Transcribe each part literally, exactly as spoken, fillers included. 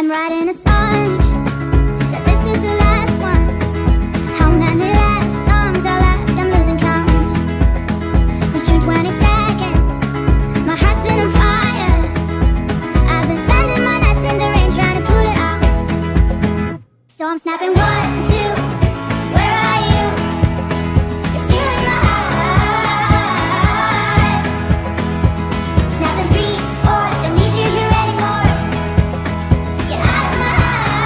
writing a song, so this is the last one. How many last songs are left? I'm losing count. Since June twenty-second, my heart's been on fire. I've been spending my nights in the rain trying to put it out. So I'm snapping one, two, where are you? You're stealing my heart. Snapping three, four, don't need you here anymore. Get out of my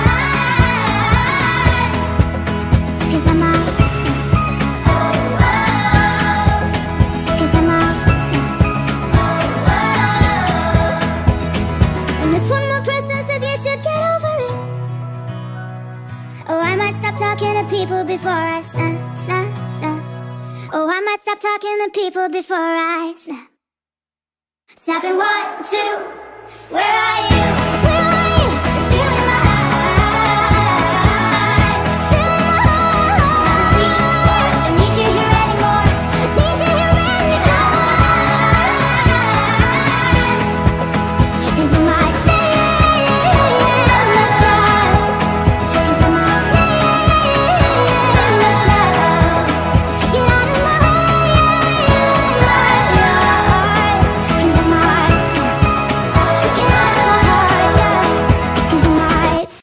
heart. Cause I'm out, snap. Oh, oh. Cause I'm out, snap. Oh, oh. And if one more person says you should get over it, oh, I might stop talking to people before I snap, snap, snap. Oh, I might stop talking to people before I snap. Snapping one, two, where are you?